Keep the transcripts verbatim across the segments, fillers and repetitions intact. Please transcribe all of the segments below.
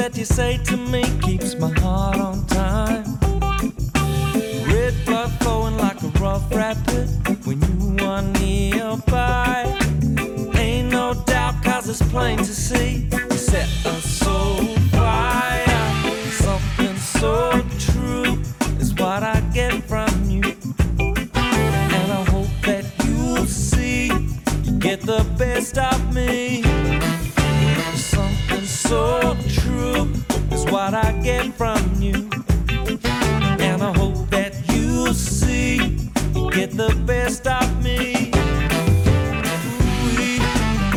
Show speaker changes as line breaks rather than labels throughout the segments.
that you say to me keeps my heart on time. Red blood flowing like a rough rapid when you are nearby. Ain't no doubt, cause it's plain to see you set us so fire. Something so true is what I get from you, and I hope that you'll see you get the best of me. Something so true is what I get from you, and I hope that you'll see you get the best of me. Ooh-wee.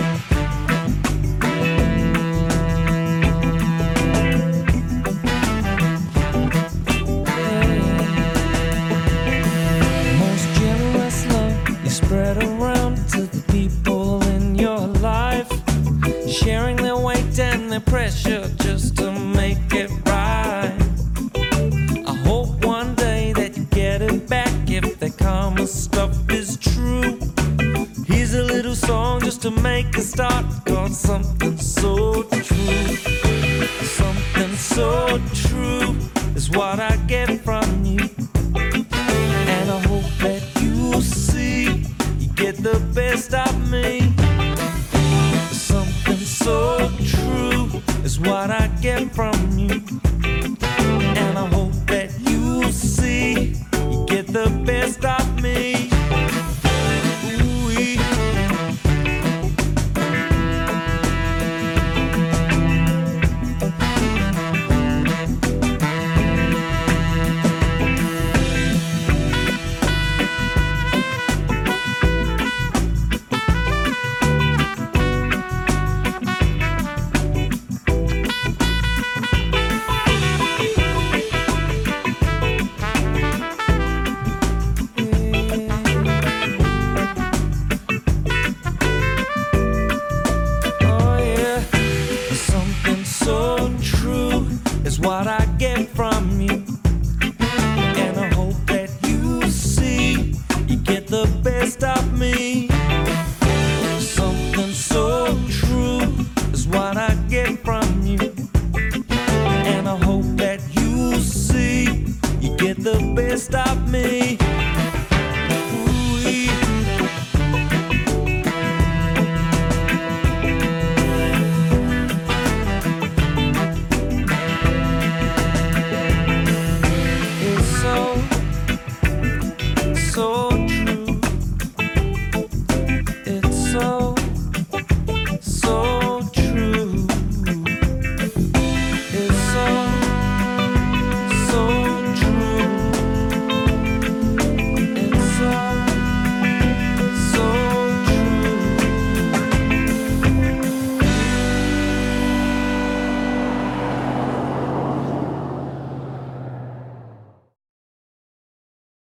Most generous love you spread around to the people in your life, sharing their weight and their pressure just to make it right. I hope one day that you get it back if that karma stuff is true. Here's a little song just to make a start, called Something So True. Something so true is what I get from you, and I hope that you'll see you get the best of me. Something so true is what I get from you, and I hope that you'll see you get the best of me. Ooh-wee. What I get from you, and I hope that you see you get the best of me. Something so true is what I get from you, and I hope that you see you get the best of me. Ooh-wee. So true, it's so